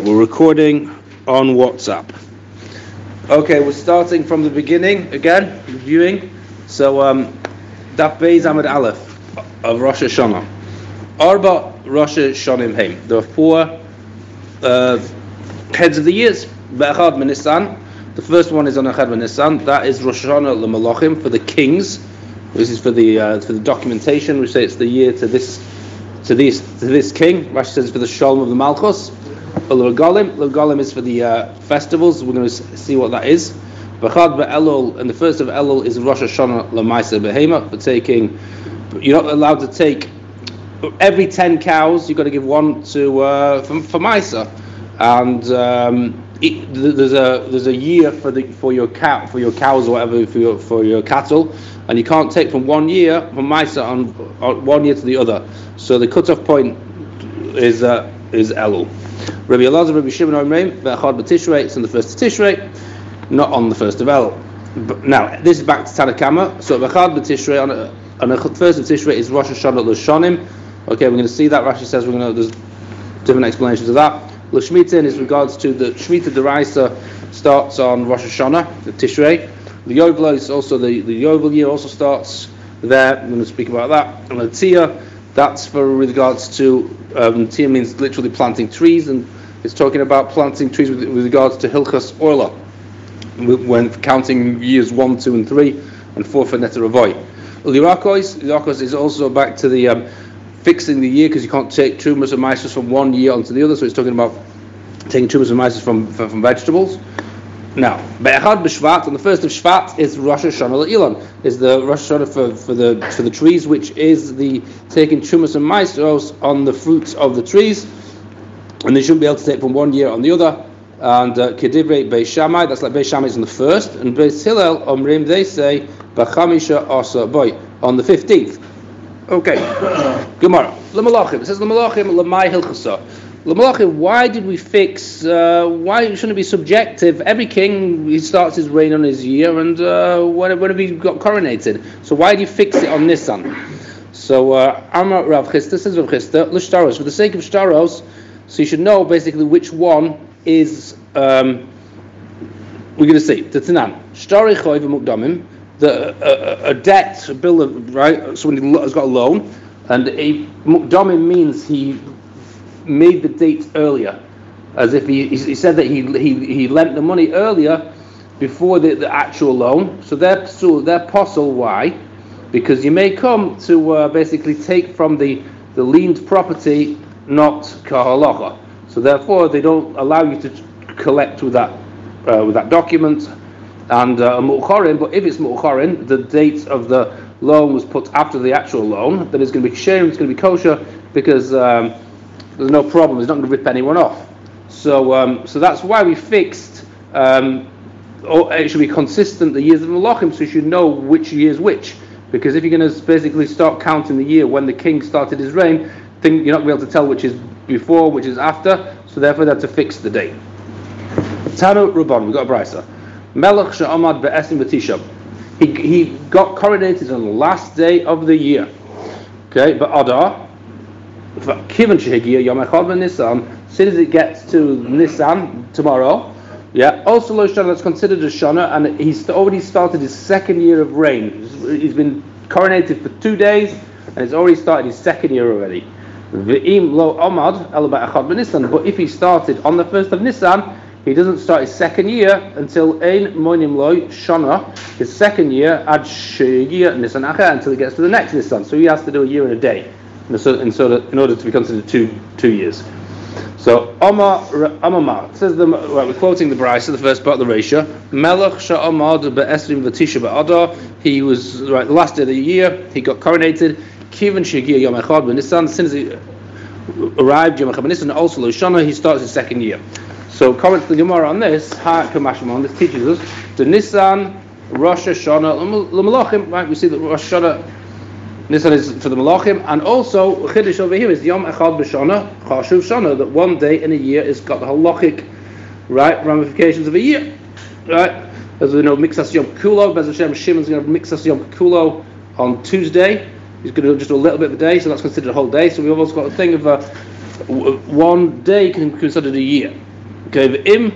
we're recording on WhatsApp. Okay, we're starting from the beginning again, reviewing. So, Daf Beis Amud Aleph of Rosh Hashanah. Arba Rosh Hashanim Heim. There are four heads of the years. Be'echad Nisan. The first one is on Echad Nisan. That is Rosh Hashanah l'Malachim for the kings. This is for the documentation. We say it's the year to this king. Rashi says it's for the Shalom of the Malchus. L'Regalim is for the festivals. We're going to see what that is. B'chad be'Elul, and the first of Elul is Rosh Hashanah l'Maisa Behema, for taking. You're not allowed to take every 10 cows. You've got to give one to for Maisa, and there's a year for your cows or whatever for your cattle, and you can't take from 1 year from Maisa on 1 year to the other. So the cutoff point is Elul. Rabbi Elazar, Rabbi Shimon Omrim, Be'echad b'Tishrei, it's on the first of Tishrei, not on the first of Elul. But now this is back to Tanakama. So Be'echad b'Tishrei on the first of Tishrei is Rosh Hashanah l'Shanim. Okay, we're going to see that. Rashi says there's different explanations of that. L'Shmita in regards to the Shmita D'Oraisa starts on Rosh Hashanah, the Tishrei. The Yovel is also the Yovel year also starts there. I'm going to speak about that. And the Tia, that's for regards to Tia means literally planting trees, and it's talking about planting trees with regards to Hilchas Orla, when counting years 1, 2, and 3, and 4 for Neter Avoy. Lirakos is also back to the fixing the year, because you can't take Trumas and Maisers from 1 year onto the other, so it's talking about taking Trumas and Maisers from vegetables. Now, Be'echad b'Shvat, on the first of Shvat is Rosh Hashanah l'Ilan, is the Rosh Hashanah for the trees, which is the taking Trumas and Maisers on the fruits of the trees, and they shouldn't be able to take from 1 year on the other. And Kedivrei Beis Shammai, that's like Beis Shammai is on the first, and Beis Hillel Omrim, they say B'chamisha Asa Boy, on the 15th. Okay, Gemara. L'Malachim. It says L'Malachim L'Mai Hilchasa. L'Malachim. Why did we fix? Why shouldn't it be subjective? Every king, he starts his reign on his year, and when he got coronated. So why do you fix it on Nisan? So Amar Rav Chisda, says Rav Chisda, L'Shtaros, for the sake of Shtaros, so you should know basically which one is. We're going to see Tatanan Shtari Choy v'Mukdamim. A debt, a bill of, right? Someone has got a loan, and a mukdamim means he made the date earlier, as if he said that he lent the money earlier before the actual loan. So they're possible. Why? Because you may come to basically take from the liened property, not kahalacha. So therefore, they don't allow you to collect with that document. And mu'charin, but if it's mu'charin, the date of the loan was put after the actual loan, then it's going to be shame, it's going to be kosher, because there's no problem, it's not going to rip anyone off. So that's why we fixed, it should be consistent, the years of Malachim, so you should know which year is which. Because if you're going to basically start counting the year when the king started his reign, you're not going to be able to tell which is before, which is after, so therefore they have to fix the date. Tanu Rabban, we've got a brisa. Melech she'amad be'esim v'tisha. He got coronated on the last day of the year. Okay, but Adar, kivan shehigia yom echad v'Nisan, as soon as it gets to Nisan tomorrow, yeah. Also, Lo Shana, that's considered a Shana, and he's already started his second year of reign. He's been coronated for 2 days, and he's already started his second year already. V'im lo amad ela be'echad v'Nisan. But if he started on the first of Nisan, he doesn't start his second year until Ein Moinim Loi Shana, his second year, Ad Shegia Nisan Acher, until he gets to the next Nisan. So he has to do a year and a day, in order to be considered two years. So Amar says we're quoting the Brisa, the first part of the Reisha. Melech Sha'amad be'esrim v'tisha ba'adar. He was the last day of the year. He got coronated. Kivan Shegia Yom Echad b'Nisan. As soon as he arrived Yom Echad b'Nisan, also Lo Shana, he starts his second year. So, comments the Gemara on this, this teaches us the Nisan, Rosh Hashanah, L'Malachim, right? We see that Rosh Hashanah, Nisan is for the Malachim, and also Chiddush over here is Yom Echad b'Shana, Chashuv Shana, that 1 day in a year has got the halachic, right, ramifications of a year, right? As we know, Mixas Yom Kulo, Bez Hashem, Shimon's going to have Mixas Yom Kulo on Tuesday. He's going to do just a little bit of a day, so that's considered a whole day. So we've also got a thing of 1 day can be considered a year. Okay,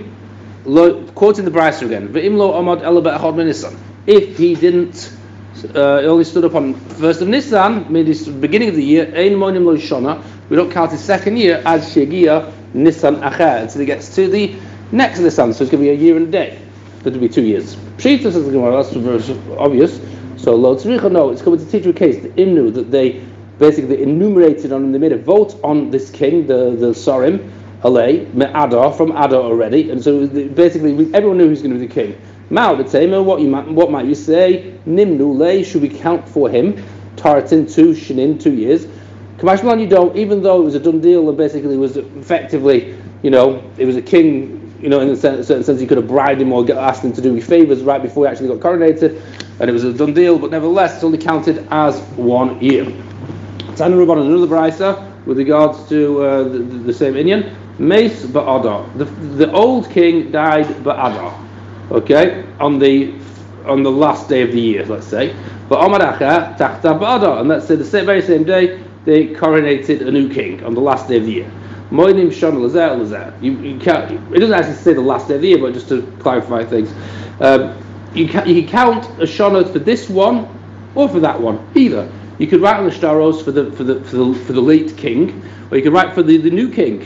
quoting the Brisa again. V'im lo amad ela be'echad Nisan. If he didn't, he only stood up on first of Nisan, maybe the beginning of the year. Ein monim lo shana. We don't count his second year as shegia Nisan acher until he gets to the next Nisan. So it's going to be a year and a day. That would be 2 years. Pshita says the Gemara. That's very obvious. So lo tzricha, no, it's coming to teach you a case. The imnu that they basically enumerated on. They made a vote on this king, the Sorim. Alay, Adar, from Adar already, and so basically everyone knew who's going to be the king. Mao the Tamer, what might you say? Nimnu lay, should we count for him? Taratin 2, Shinin 2 years. Kamashmalan, you don't, even though it was a done deal and basically was effectively, it was a king, in a certain sense you could have bribed him or asked him to do me favors right before he actually got coronated, and it was a done deal, but nevertheless it's only counted as 1 year. Tanu Rabban, another brisa with regards to the same Inyan. Meis ba'adar. The old king died ba'adar. Okay, on the last day of the year, let's say. But Omar Acha tachta ba'adar, and let's say the very same day they coronated a new king on the last day of the year. Moinim shon lazer. You can't. It doesn't actually say the last day of the year, but just to clarify things, you can count a shonot for this one or for that one, either. You could write on the shtaros for the late king, or you could write for the new king.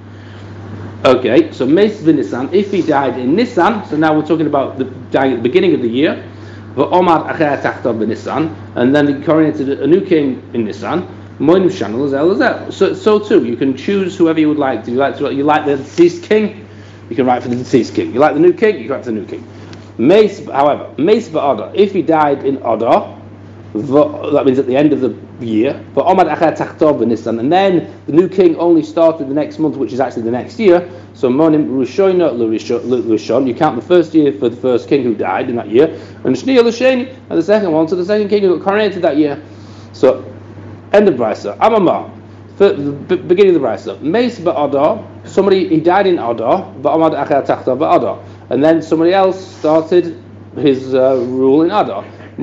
Okay, so Meis v'Nisan, if he died in Nisan, so now we're talking about dying at the beginning of the year, v'Omar acher tachta b'Nisan, and then he coronated a new king in Nisan. Moinim shanel lazel. So too, you can choose whoever you would like. Do you like the deceased king? You can write for the deceased king. You like the new king? You can write for the new king. Meis, however, Meis ba'Adar, if he died in Adar, that means at the end of the year, but Omad Acher Tachtov Nisan, and then the new king only started the next month, which is actually the next year. So Monim Rishoina Rishon, you count the first year for the first king who died in that year, and Shniya L'Sheni, and the second one, so the second king who got coronated that year. So end of Brisa. Amamah, beginning of the Brisa. Meis Ba'Adar, he died in Adar, but Omad Acher Tachtov Ba'Adar, and then somebody else started his rule in Adar.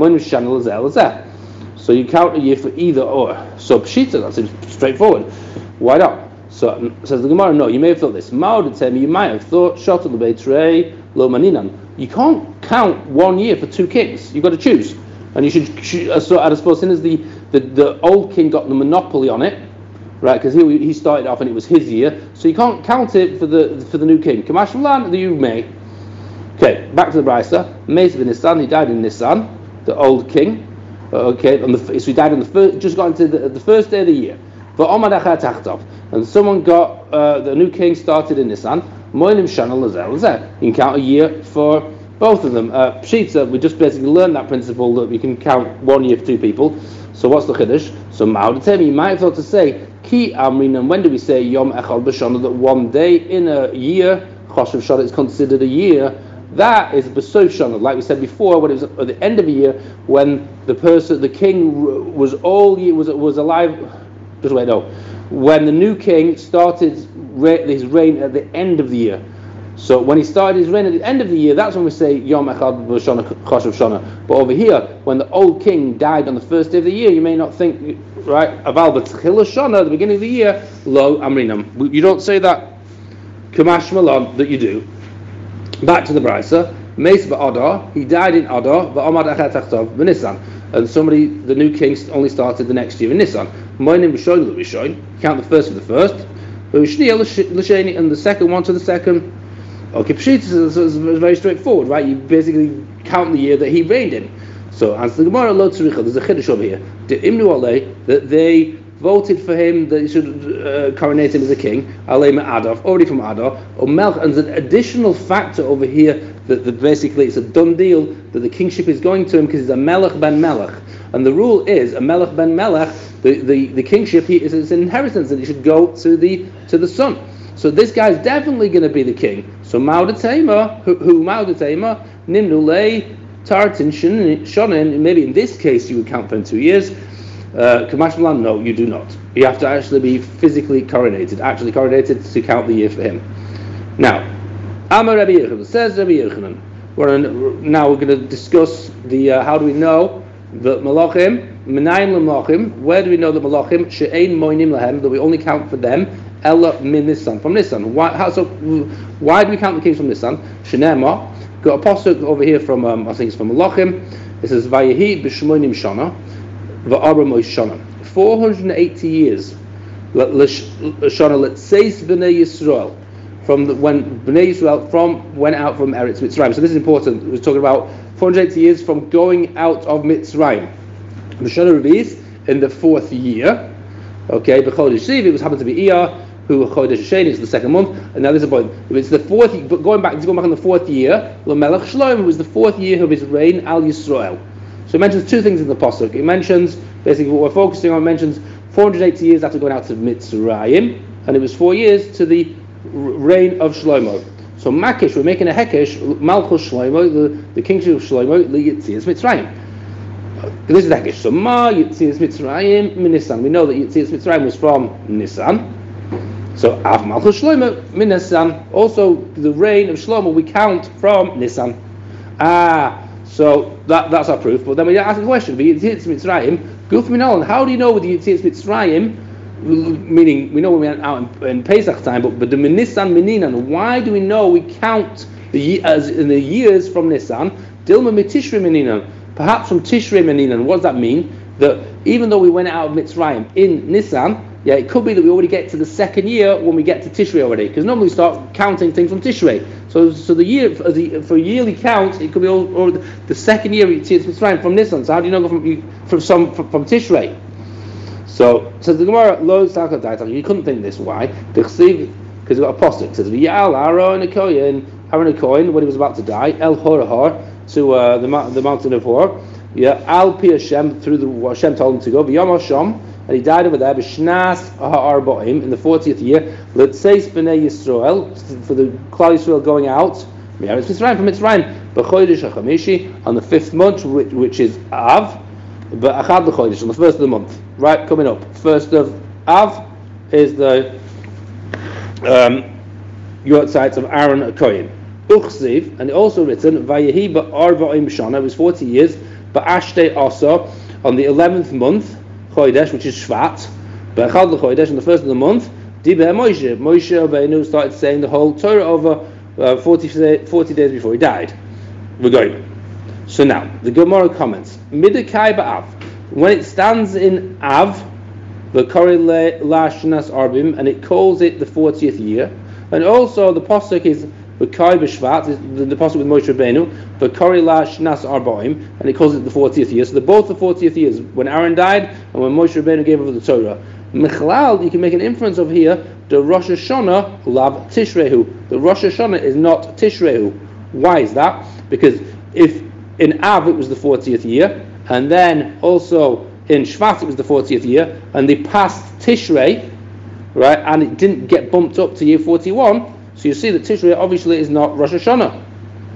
So you count a year for either or. So Pshita, that seems straightforward. Why not? So says the Gemara, no, you may have thought this. You might have thought, you can't count 1 year for 2 kings. You've got to choose. And you should, so I suppose, since the old king got the monopoly on it, right, because he started off and it was his year, so you can't count it for the new king. Kamash Malan, you may. Okay, back to the Brisa. Meis bin Nisan, he died in Nisan, the old king. Okay, so he died on just got into the first day of the year. And someone got the new king started in Nisan. You can count a year for both of them. Pshita, we just basically learned that principle that we can count 1 year for 2 people. So what's the chiddush? So Ma'odatemi, you might have thought to say Ki Amrin, and when do we say Yom Echad B'Shana, that 1 day in a year, Choshev Shana, is considered a year? That is B'Sof Shana, like we said before, when it was at the end of a year, when the king was alive. Just wait, no. When the new king started his reign at the end of the year. So when he started his reign at the end of the year, that's when we say Yom Echad B'Shana, Choshev Shana. But over here, when the old king died on the first day of the year, you may not think, right, Aval B'Tchil Shana, at the beginning of the year, Lo Amrinam. You don't say that Kamash Malon that you do. Back to the Brisa. Meis ba'Adar, he died in Adar, ba'Amad Acher Tachtov b'Nisan, and the new king only started the next year in Nisan. Moinim b'Shoin l'Rishoin, count the first for the first, U'Shniya l'Sheni, and the second one to the second. Okay, Pshita is very straightforward, right? You basically count the year that he reigned in. So, as the Gemara Lo Tzricha, there's a chiddush over here. The Imnu Alei, that they voted for him that he should coronate him as a king, Alei Me'adar, already from Adar, or Melch, and there's an additional factor over here that basically it's a done deal that the kingship is going to him because he's a Melech ben Melech. And the rule is, a Melech ben Melech, the kingship is an inheritance and it should go to the son. So this guy's definitely going to be the king. So Ma'odatema, who Ma'odatema, Nimnu Lei, Tartin Shonin, maybe in this case you would count for him 2 years. Kamash Malan, no, you do not. You have to actually be physically coronated to count the year for him. Now, Amar Rabbi Yochanan, says Rabbi Yochanan. Now we're going to discuss the how do we know that Malachim, Menayim L'Malachim, where do we know that Malachim, She'ein Moinim Lahem, that we only count for them, Ella min Nisan, from Nisan. Why do we count the kings from Nisan? Shenema, got a pasuk over here from, I think it's from Malachim. It says, Vayehi b'shmoinim shana, v'arba moish shana. 480 years, shana letzeis b'nei Yisrael, from when Bnei Yisrael went out from Eretz Mitzrayim. So this is important. We're talking about 480 years from going out of Mitzrayim. B'shana Revis, in the 4th year. Okay, b'chodesh Siv, it happened to be Iyar, who chodesh Sheni is the 2nd month. And now this is the point. It's the 4th. But going back in the 4th year, L'melech Shlomo was the 4th year of his reign al Yisrael. So it mentions two things in the pasuk. It mentions basically what we're focusing on. It mentions 480 years after going out of Mitzrayim, and it was 4 years to the reign of Shlomo. So Makish, we're making a Hekesh, Malchus Shlomo, the kingship of Shlomo, Yitzias Mitzrayim. This is the Hekesh. So Ma Yitzias Mitzrayim min Nisan. We know that Yitzias Mitzrayim was from Nisan. So Av Malchus Shlomo min Nisan. Also, the reign of Shlomo we count from Nisan. So that's our proof. But then we ask the question: Yitzias Mitzrayim, Guf Minol. How do you know with the Yitzias Mitzrayim? Meaning, we know when we went out in Pesach time, but the Nisan Meninan. Why do we know we count as in the years from Nisan? Dilma Mitishri Meninan. Perhaps from Tishrei Meninan. What does that mean? That even though we went out of Mitzrayim in Nisan, yeah, it could be that we already get to the 2nd year when we get to Tishrei already, because normally we start counting things from Tishrei. So the year for a yearly count, it could be all the 2nd year it's Mitzrayim from Nisan. So how do you know from Tishrei? So the Gemara lo sakal daital. You couldn't think this. Why? Because we've got a pasuk. It says V'yal Aaron a Kohen when he was about to die, El Horahar, to the mountain of Hor. Yeah, Al Pi Hashem, through the Hashem told him to go. V'yom Hashem, and he died over there. B'shnas ha'arbaim, in the 40th year. Letzeis b'nei Yisrael, for the Klal Yisrael going out. It's Mitzrayim from Mitzrayim. B'chodesh ha'chamishi, on the 5th month, which is Av. But Achad l'chodesh, on the 1st of the month. Right, coming up. 1st of Av is the Yortzeit of Aaron Kohen. Uchziv, and also written Vayehi ba'arba'im shana, it was 40 years, ba'ashtei asa, on the 11th month, Chodesh, which is Shvat, ba'achad l'chodesh, on the 1st of the month, Diber Moshe Rabbeinu started saying the whole Torah over 40 days before he died. We're going. So now, the Gemara comments, Midakai ba'av, when it stands in Av, the Kori la Shnas Arbim, and it calls it the 40th year, and also the Pasuk is V'kai b'Shvat, the Pasuk with Moshe Rabbeinu, V'kari la Shnas Arbaim, and he calls it the 40th year. So they're both the 40th years, when Aaron died and when Moshe Rabbeinu gave over the Torah. Mechlal, you can make an inference over here, the Rosh Hashanah lav Tishrehu. The Rosh Hashanah is not Tishrehu. Why is that? Because if in Av it was the 40th year, and then also in Shvat it was the 40th year, and they passed Tishrei, right, and it didn't get bumped up to year 41, so you see that Tishrei obviously is not Rosh Hashanah.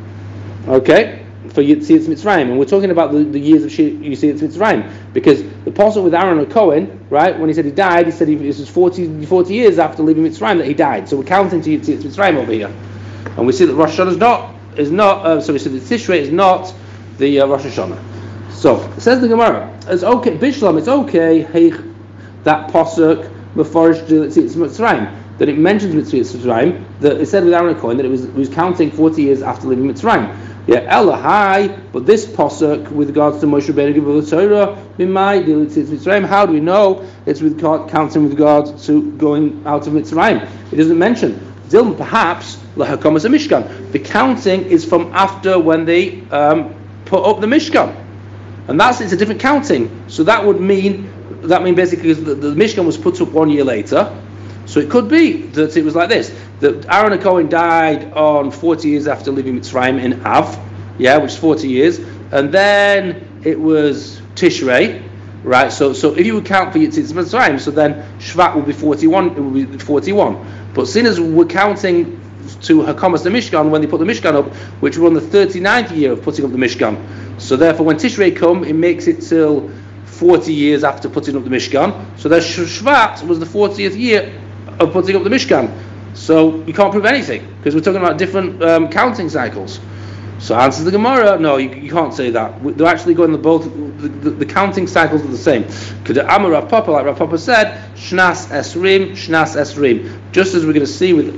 Okay? For Yitzias Mitzrayim. And we're talking about the years of Yitzias Mitzrayim. Because the Apostle with Aaron and Cohen, right, when he said he died, he said it was 40 years after leaving Mitzrayim that he died. So we're counting to Yitzias Mitzrayim over here. And we see that Rosh Hashanah is not, so we see that Tishrei is not the Rosh Hashanah. So, it says the Gemara, it's okay, Bishlam, it's okay, hey, that Pasuk, Meforish Yitzias Mitzrayim, that it mentions Mitzrayim, that it said with Aaron Cohen that it was counting 40 years after leaving Mitzrayim. Yeah, Elahai, but this pasuk with regards to Moshe Rabbeinu giving the Torah, Mitzrayim, how do we know it's with counting with regard to going out of Mitzrayim? It doesn't mention. Dilma, perhaps Lahakomas a Mishkan. The counting is from after when they put up the Mishkan, and it's a different counting. So that mean basically the Mishkan was put up 1 year later. So it could be that it was like this, that Aaron Cohen died on 40 years after leaving Mitzrayim in Av, yeah, which is 40 years, and then it was Tishrei, right? So if you would count for Yitzias Mitzrayim, so then Shvat will be 41. It will be 41. But seeing as we're counting to Hakomas the Mishkan when they put the Mishkan up, which were on the 39th year of putting up the Mishkan. So therefore, when Tishrei come, it makes it till 40 years after putting up the Mishkan. So that Shvat was the 40th year of putting up the Mishkan. So you can't prove anything, because we're talking about different counting cycles. So answers the Gemara, no, you can't say that. They're actually going the counting cycles are the same. Could Amar Rav Papa, like Rav Papa said, Shnas Esrim, Shnas Esrim. Just as we're going to see with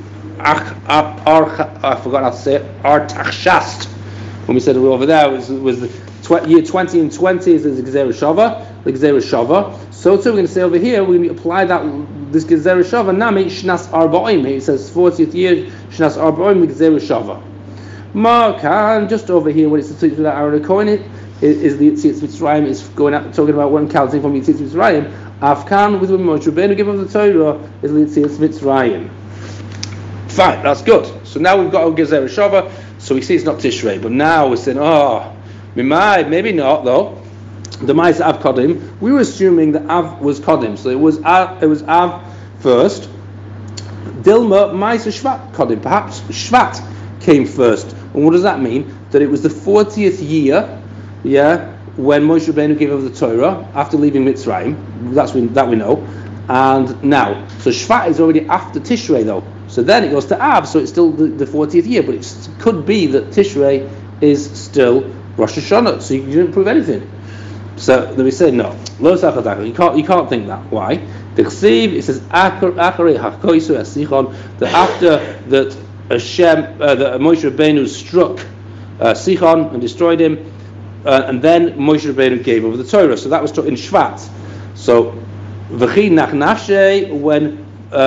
I forgot how to say it, Artachshast. When we said it over there, was the year 20 and 20 is the Gezerah Shava, the Gezerah Shava. So too we're going to say over here, we're going to apply this Gezerah Shava, Nami Shnas Arba'im. It says 40th year, Shnas Arba'im, the Gezerah Shava. Markan, just over here, when it's the Tzitz Aaron Cohen, is the Yitzias Mitzrayim, is going out talking about one counting from Yitzias Mitzrayim. Afkan, with Moshe Rabbeinu give of the Torah, is the Yitzias Mitzrayim. Fine, that's good. So now we've got our Gezerah Shava, so we see it's not Tishrei, but now we're saying, maybe not though. The Ma'aseh Av Kodim, we were assuming that Av was Kodim, so it was Av first. Dilma Ma'aseh Shvat Kodim, perhaps Shvat came first. And what does that mean? That it was the 40th year, when Moshe Rabbeinu gave over the Torah after leaving Mitzrayim. That we know. And now, so Shvat is already after Tishrei though. So then it goes to Av, so it's still the 40th year. But it could be that Tishrei is still Rosh Hashanah. So you didn't prove anything. So then we say no. Lo sachadaka. You can't think that. Why? The Chesiv, it says Acharei Hakoisu Esichon, that after that Hashem, that Moshe Rabbeinu struck Sichon and destroyed him, and then Moshe Rabbeinu gave over the Torah. So that was in Shvat. So v'chi nach nafshei, when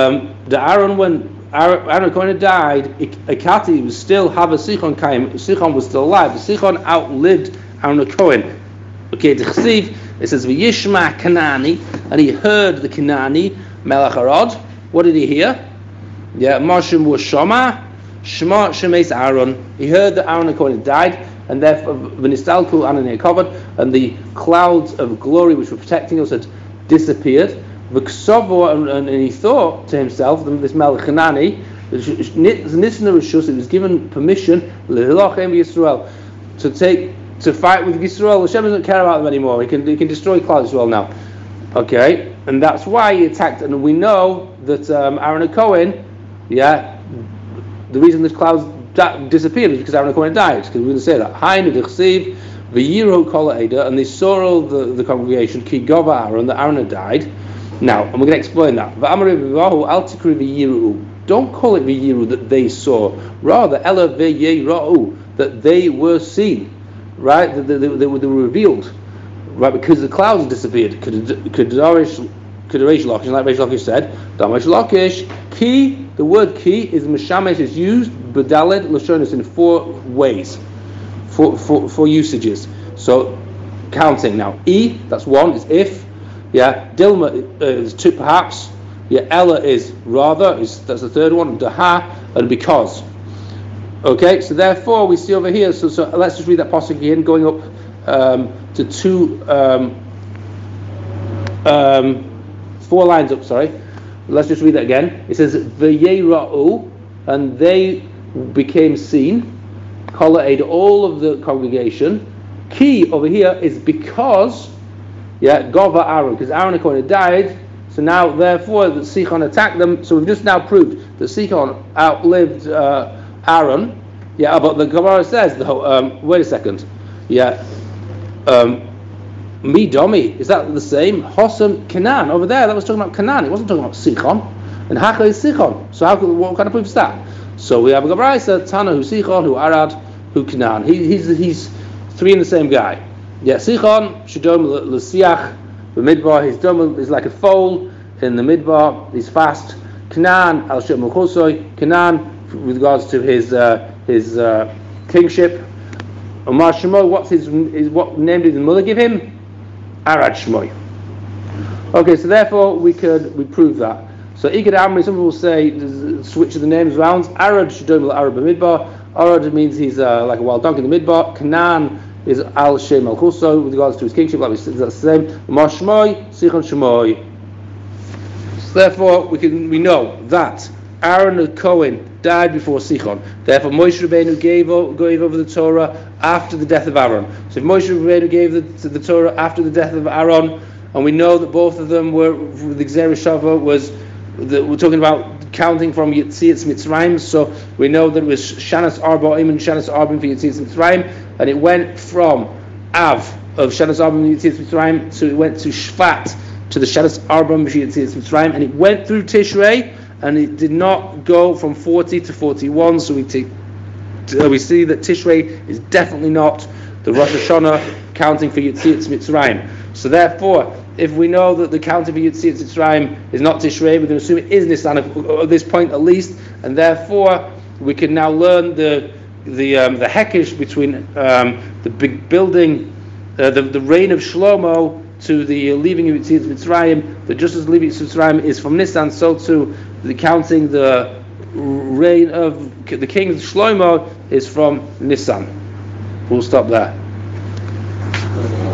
Aaron Cohen died, Akati was still have a Sichon kaim. Sichon was still alive. Sichon outlived Aaron Cohen. Okay, the Chesiv, it says v'yishma Kanani, and he heard the Kanani Melech Arad. What did he hear? Yeah, Moshe was Shama. Shema Shemes Aaron. He heard that Aaron Cohen had died, and therefore V'nistalku Ananei covered, and the clouds of glory which were protecting us had disappeared. V'ksovo, and he thought to himself, this Melech Hanani, it was given permission Yisrael to fight with Yisrael. Hashem doesn't care about them anymore. He can destroy Klal Yisrael now. Okay, and that's why he attacked. And we know that Aaron Cohen, the reason the clouds disappeared is because Aaron Cohen died. Because we're going to say that. Hainu d'chsiv v'yiru kol ha'eda, and they saw all the congregation ki gova Aaron, that Aaron had died. Now, and we're going to explain that. V'amar v'vahu al tikri v'yiru. Don't call it v'yiru that they saw. Rather, ela v'yira'u, that they were seen. Right? That they were revealed. Right? Because the clouds disappeared. Could Reish Lakish, like Reish Lakish said, Damash Lakish, ki, the word ki is Meshamesh, is used, B'daled Lashonis, in 4 ways, 4 usages. So, counting now. That's 1, is if. Dilma is 2 perhaps. Ella is rather, that's the 3rd one. Daha, and because. Okay, so therefore we see over here, so let's just read that pasuk again, going up to 4 lines up, sorry. Let's just read that again. It says, V'yeira'u, and they became seen, Kol Eid, all of the congregation. Ki, over here, is because, Gova Aaron, because Aaron had died, so now, therefore, the Sichon attacked them, so we've just now proved that Sichon outlived Aaron. But the Gemara says, wait a second, Midomi, is that the same? Hossam Canaan, over there, that was talking about Canaan, it wasn't talking about Sichon, and Haka is Sichon, so what kind of proof is that? So we have a Gemara says, Tana who Sichon, who Arad, who Canaan, he's 3 in the same guy. Sichon, Shadom L'Siach, the Midbar, his dome is like a foal in the Midbar, he's fast. Canaan, Al-Shem Al-Chosoy, Canaan, with regards to his kingship. Omar Shemo, what name did the mother give him? Arad Shmoy. Okay, so therefore we prove that. So Igad Amri, some people will say, switch the names around. Arad Shadom Al-Arab Midbar. Arad means he's like a wild donkey in the Midbar. Canaan is Al Shem Al Chuso with regards to his kingship, like we said, that's the same. Omar Shmoy, Sichon Shmoy. So therefore we know that Aaron the Cohen died before Sichon. Therefore, Moshe Rabbeinu gave over the Torah after the death of Aaron. So if Moshe Rabbeinu gave the Torah after the death of Aaron, and we know that both of them were, the Gezerah Shava we're talking about counting from Yetzias Mitzrayim. So we know that it was Shanas Arba'im and Shanas Arba'im for Yetzias Mitzrayim, and it went from Av of Shanas Arba'im and Yetzias Mitzrayim, so it went to Shvat to the Shanas Arba'im of Yetzias Mitzrayim, and it went through Tishrei, and it did not go from 40 to 41. So we see that Tishrei is definitely not the Rosh Hashanah counting for Yetzias Mitzrayim. So therefore, if we know that the counting for Yetzias Mitzrayim is not Tishrei, we're going to assume it is Nisan at this point at least, and therefore we can now learn the hekesh between the big building, the reign of Shlomo to the leaving of Yetzias Mitzrayim. That just as leaving Yetzias Mitzrayim is from Nisan, so too the counting the reign of the king of Shlomo is from Nisan. We'll stop there.